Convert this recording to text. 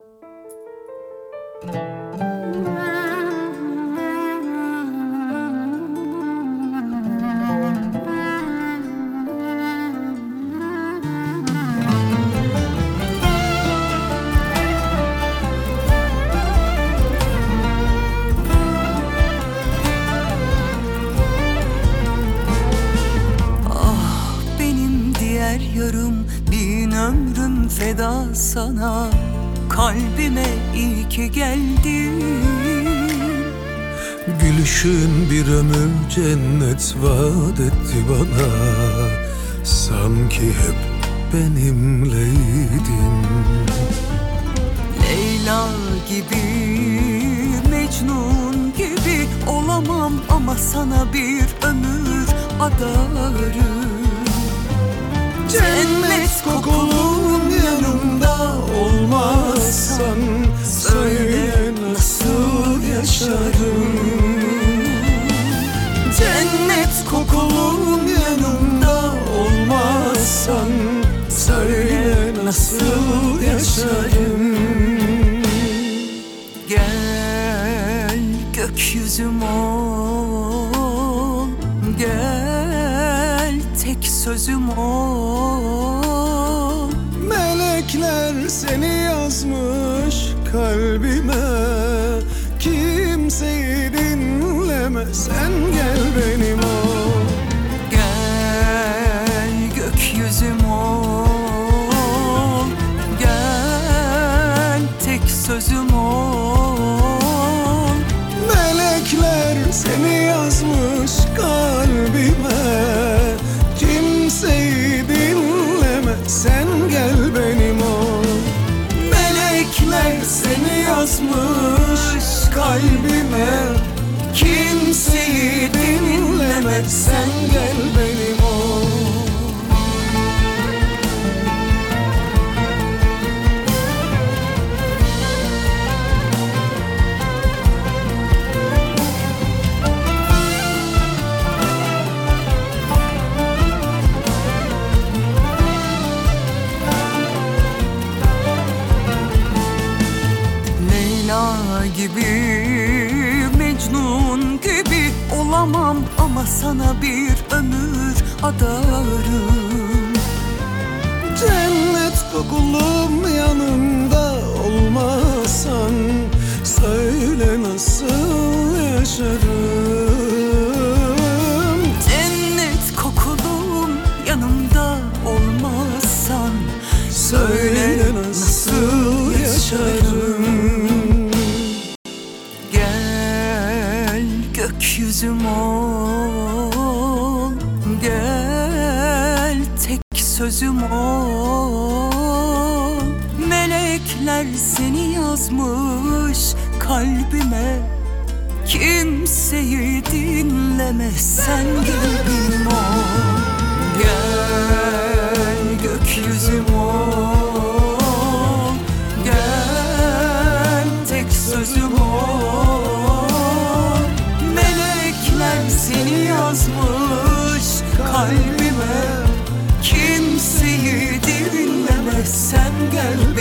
Yarım bin ömrüm feda sana, kalbime iyi ki geldin. Gülüşün bir ömür cennet vaat etti bana, sanki hep benimleydin. Leyla gibi, Mecnun gibi olamam ama sana bir ömür adarım. Cennet kokulum yanımda olmazsan, söyle nasıl yaşarım? Cennet kokulum yanımda olmazsan, söyle nasıl yaşarım? Gel gökyüzüm ol, gel tek sözüm ol. Melekler seni yazmış kalbime, kimseyi dinleme, sen gel benim ol. Gel gökyüzüm ol, gel tek sözüm ol. Melekler seni yazmış kalbime, kimseyi dinleme, sen gel benim ol. Melekler seni yazmış kalbime, kimseyi dinleme, sen gel benim ol. Leyla gibi, Mecnun gibi olamam ama sana bir ömür adarım. Cennet kokulum yanımda olmazsan, söyle nasıl yaşarım? Cennet kokulum yanımda olmazsan, söyle nasıl yaşarım? Gel gökyüzüm ol, gel tek sözüm ol. Melekler seni yazmış kalbime, kimseyi dinleme, sen gel benim ol. Gel gökyüzüm ol, gel tek sözüm ol. Melekler seni yazmış kalbime, kimseyi dinleme, sen gel